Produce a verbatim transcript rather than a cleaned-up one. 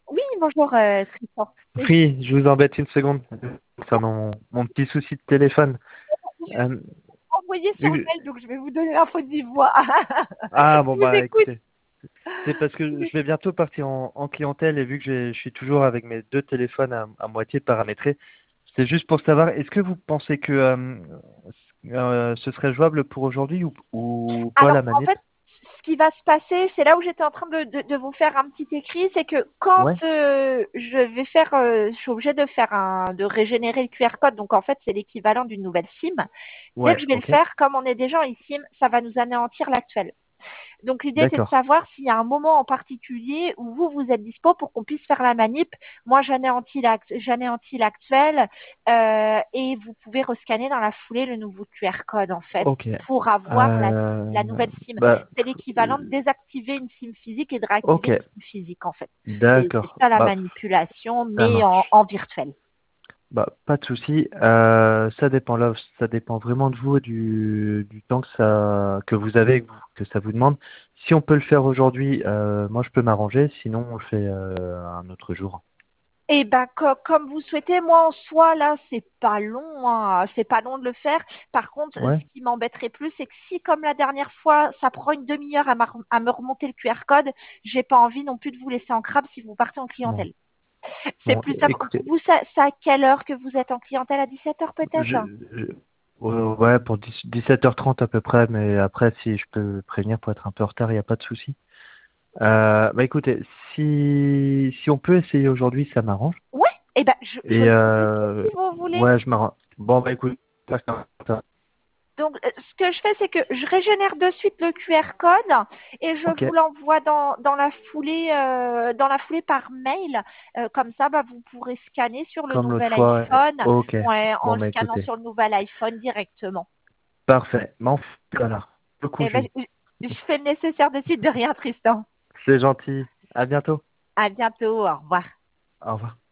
Oui, bonjour euh, Tristan. Oui, Oui, je vous embête une seconde concernant mon, mon petit souci de téléphone. je vais Euh, envoyer sur le vu que- mail, donc je vais vous donner l'info de vive voix. Ah Je bon vous bah écoute. écoutez, c'est parce Je vous que je vais écoute. bientôt partir en, en clientèle et vu que j'ai- je suis toujours avec mes deux téléphones à, à moitié paramétrés, c'est juste pour savoir, est-ce que vous pensez que euh, euh, ce serait jouable pour aujourd'hui ou, ou pas Alors, la en manip? fait, ce qui va se passer, c'est là où j'étais en train de, de- de vous faire un petit écrit, c'est que quand Ouais, euh, je vais faire, euh, je suis obligée de faire un, de régénérer le Q R code, donc en fait, c'est l'équivalent d'une nouvelle SIM. Dès que ouais, je vais le ok, faire, comme on est déjà en eSIM, ça va nous anéantir l'actuel. Donc l'idée c'est de d'accord, savoir s'il y a un moment en particulier où vous, vous êtes dispo pour qu'on puisse faire la manip. Moi, j'anéantis l'act- j'anéantis l'actuel euh, et vous pouvez rescanner dans la foulée le nouveau Q R code en fait ok. pour avoir la, la Euh, nouvelle SIM. bah, C'est l'équivalent de désactiver une SIM physique et de réactiver ok, une SIM physique en fait. C'est c'est d'accord, ça la bah manipulation, ça mais en, marche. en virtuel. Bah, pas de souci. Euh, ça dépend là, ça dépend vraiment de vous et du, du temps que ça que vous avez, que vous- que ça vous demande. Si on peut le faire aujourd'hui, euh, moi je peux m'arranger. Sinon, on le fait euh, un autre jour. Eh ben, co- comme vous souhaitez, moi en soi, là, c'est pas long, hein, c'est pas long de le faire. Par contre, Ouais. ce qui m'embêterait plus, c'est que si, comme la dernière fois, ça prend une demi-heure à, ma- à me remonter le Q R code, j'ai pas envie non plus de vous laisser en crabe si vous partez en Bon, clientèle. C'est bon, plus simple. écoutez, Vous, ça- c'est à quelle heure que vous êtes en clientèle? À dix-sept heures peut-être? je, je- ouais, ouais, pour dix-sept heures trente à peu près, mais après, si je peux prévenir pour être un peu en retard, il n'y a pas de souci. Euh, bah écoutez, si si on peut essayer aujourd'hui, ça m'arrange. Ouais, eh ben, je, je Et le modifie euh, si vous voulez. ouais, je m'arrange. Bon bah écoute, Donc, euh, ce que je fais, c'est que je régénère de suite le Q R code et je ok. vous l'envoie dans, dans la foulée, euh, dans la foulée par mail. Euh, comme ça, bah, vous pourrez scanner sur le Comme l'autre nouvel fois, ouais. iPhone, Ok. ouais, en Bon, le bah scannant écoutez. sur le nouvel iPhone directement. Parfait. Mais enfin, voilà. Beaucoup, Et ben, Julie. je, je fais le nécessaire de suite de rien, Tristan. C'est gentil. À bientôt. À bientôt. Au revoir. Au revoir.